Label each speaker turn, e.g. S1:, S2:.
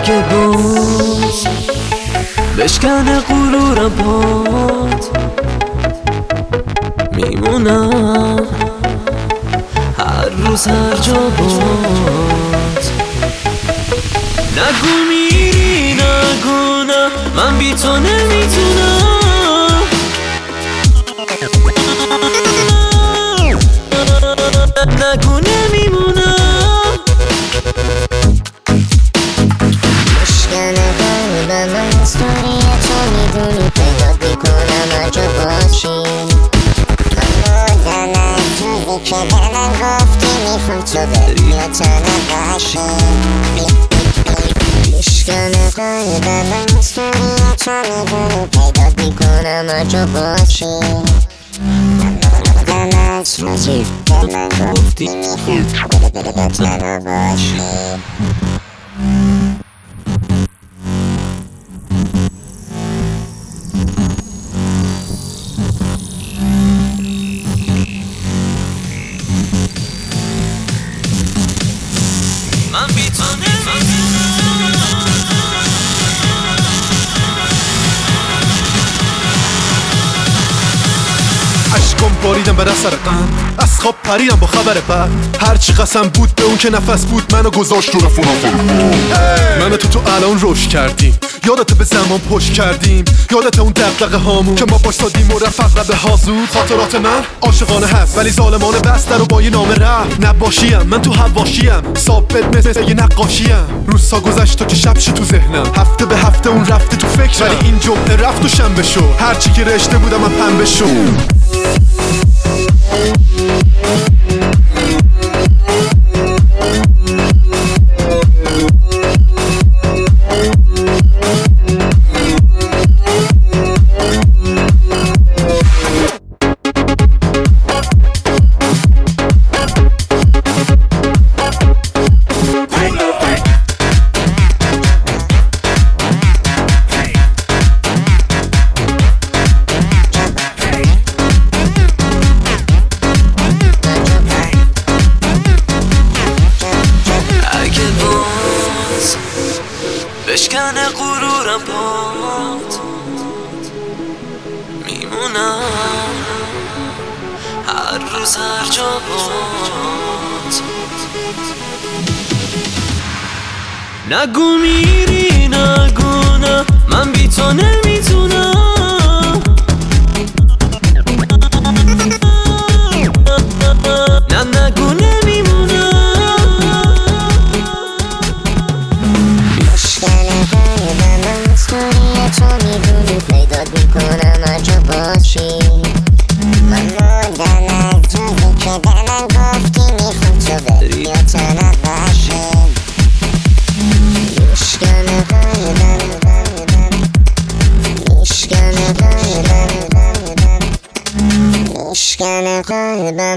S1: اگه باز بشکنه غرورم پات، میمونم هر روز هر جا بات. نگو میری نگو نه، من بی تو نمیتونم. نگو نمیمونم.
S2: مشکنه قلبم از توری تو میدونی، پیدات میکنم هر جا باشی. من مردم از روزی که به من گفتی میخوام تو بری و تنها باشی. مشکنه قلبم از توری تو میدونی، پیدات میکنم هر جا باشی. من مردم از روزی که من گفتی میخوام تو بری و تنها باشی.
S1: من بی تو
S3: عشقم باریدم بر اثر غم، از خواب پریدم با خبر بد. هرچی قسم بود به اون که نفس بود منو گذاشت تو رفت. من و تو الان روش کردیم، یادت به زمان پشت کردیم. یادت اون دغدغه هامون که ما باشادیم و رفت رب هازود. خاطرات من عاشقانه هست ولی ظالمانه بسته رو با یه نامه رفت. نباشیم من تو حواشیم، ثابت مثل یه نقاشیم. روزها گذشت تو که شبش تو ذهنم، هفته به هفته اون رفته تو فکرم. ولی این جمعه رفت و شنبه شو، هرچی که رشته بودم من پنبه شو.
S1: بشکنه غرورم پات، میمونم هر روز هر جا بات. نگو میری نگو نه، من بی تو نمیتونم. نه نگو نمیمونم.
S2: تو میدونی پیدات میکنم هر جا باشی. من مردم از روزی که به من گفتی میخوام تو بری و تنها باشی. میشکنه قلبم، میشکنه قلبم، میشکنه قلبم.